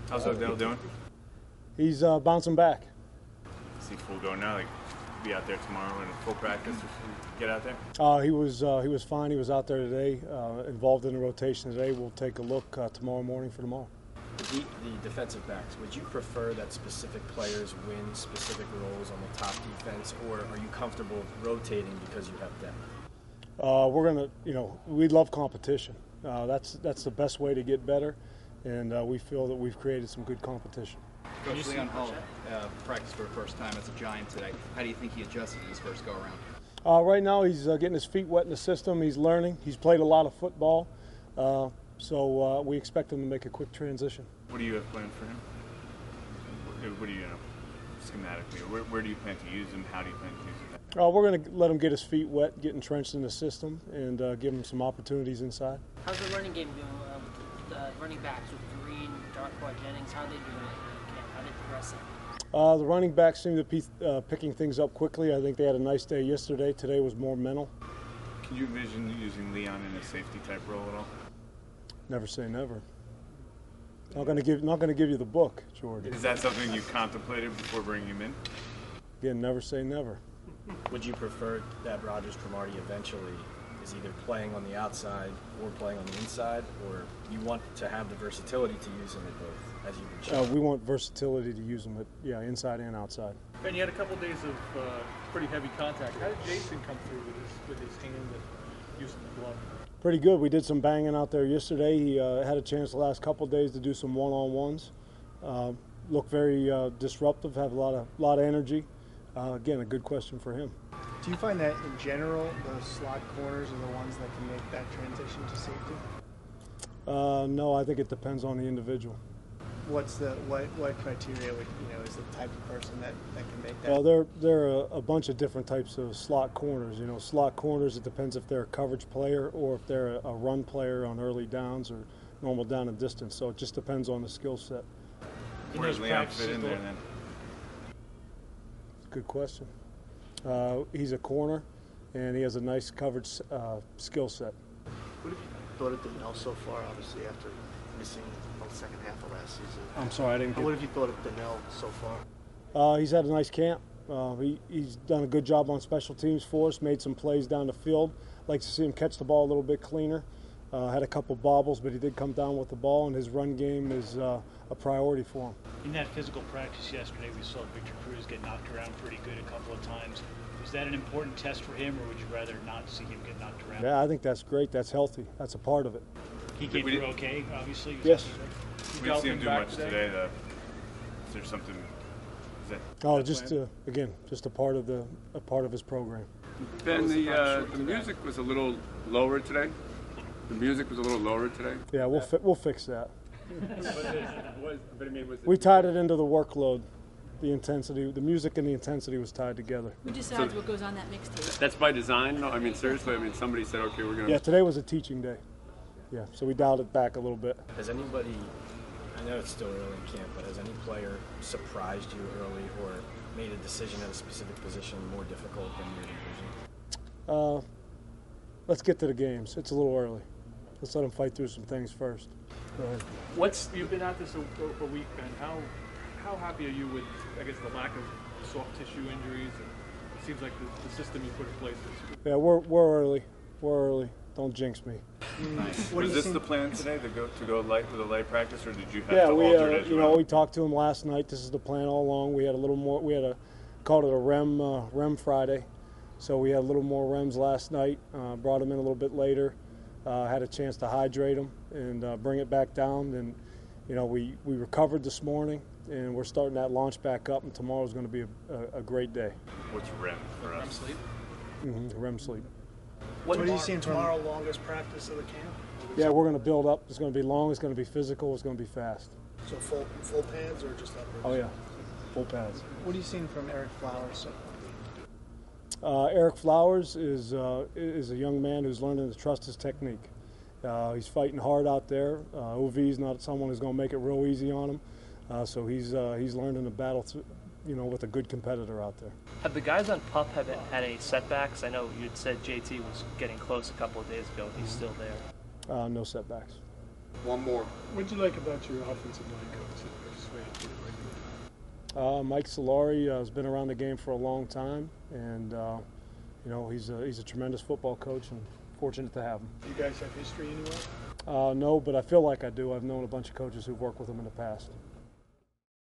How's Odell doing? He's bouncing back. Is he full go now? Like, be out there tomorrow in full practice or get out there? He was fine. He was out there today, involved in the rotation today. We'll take a look tomorrow morning for tomorrow. The defensive backs, would you prefer that specific players win specific roles on the top defense, or are you comfortable rotating because you have depth? We're gonna, we love competition. That's the best way to get better, and we feel that we've created some good competition. Coach Leon Hall practiced for the first time as a Giant today. How do you think he adjusted in his first go-around? Right now he's getting his feet wet in the system. He's learning. He's played a lot of football, so we expect him to make a quick transition. What do you have planned for him? What do you know, schematically? Where do you plan to use him? How do you plan to use him? We're going to let him get his feet wet, get entrenched in the system, and give him some opportunities inside. How's the running game doing with the running backs with Green, Darkwa, Jennings? How are they doing it? How are they progressing? The running backs seem to be picking things up quickly. I think they had a nice day yesterday. Today was more mental. Can you envision using Leon in a safety type role at all? Never say never. Not going to give you the book, Jordan. Is that something you contemplated before bringing him in? Again, never say never. Would you prefer that Rogers Cromartie eventually is either playing on the outside or playing on the inside, or you want to have the versatility to use him at both, as you've been showing? We want versatility to use him at inside and outside. Ben, you had a couple days of pretty heavy contact. How did Jason come through with his hand that used the glove? Pretty good. We did some banging out there yesterday. He had a chance the last couple of days to do some one-on-ones. Look very disruptive, have a lot of energy. Again, a good question for him. Do you find that in general, the slot corners are the ones that can make that transition to safety? No, I think it depends on the individual. What criteria is the type of person that can make that? Well, there are a bunch of different types of slot corners. Slot corners, it depends if they're a coverage player or if they're a run player on early downs or normal down and distance. So it just depends on the skill set. Where does Leon fit in there then? Good question. He's a corner, and he has a nice coverage skill set. What have you thought of Donnell so far, obviously, after missing the second half of last season? I'm sorry, I didn't get... What have you thought of Donnell so far? He's had a nice camp. He's done a good job on special teams for us, made some plays down the field. Like to see him catch the ball a little bit cleaner. Had a couple bobbles, but he did come down with the ball, and his run game is a priority for him. In that physical practice yesterday, we saw Victor Cruz get knocked around pretty good a couple of times. Was that an important test for him, or would you rather not see him get knocked around? Yeah, I think that's great. That's healthy. That's a part of it. He came through okay, obviously? Yes. We didn't see him do much today, though. Is there something... just a part of his program. Ben, the music was a little lower today. Yeah, we'll fix that. We tied it into the workload. The intensity, the music and the intensity was tied together. Who decides what goes on that mixtape? That's by design? No, I mean, seriously, somebody said, okay, we're going to... Yeah, today was a teaching day. Yeah, so we dialed it back a little bit. Has anybody, I know it's still early in camp, but has any player surprised you early or made a decision at a specific position more difficult than you envisioned? Let's get to the games. It's a little early. Let's let them fight through some things first. Go ahead. You've been at this a week, Ben. How happy are you with, I guess, the lack of soft tissue injuries? It seems like the system you put in place is... Yeah, we're early. We're early. Don't jinx me. Nice. Was this the plan today, to go light with a light practice, or did you have to alter it as well? We talked to him last night. This is the plan all along. We had a little more. Called it a REM Friday. So we had a little more REMs last night. Brought him in a little bit later. Had a chance to hydrate him and bring it back down. And we recovered this morning, and we're starting that launch back up. And tomorrow's going to be a great day. What's REM for us? REM sleep. REM sleep. What are you seeing tomorrow? Longest practice of the camp? Yeah, we're going to build up. It's going to be long. It's going to be physical. It's going to be fast. So full pads or just uppers? Oh yeah, full pads. What are you seeing from Eric Flowers so far? Eric Flowers is a young man who's learning to trust his technique. He's fighting hard out there. OV's not someone who's going to make it real easy on him. So he's learning to battle with a good competitor out there. Have the guys on PUP had any setbacks? I know you had said JT was getting close a couple of days ago. He's still there. No setbacks. One more. What did you like about your offensive line coach that persuaded you to like him? Mike Solari has been around the game for a long time, and you know, he's a tremendous football coach, and fortunate to have him. Do you guys have history anywhere? No, but I feel like I do. I've known a bunch of coaches who've worked with him in the past.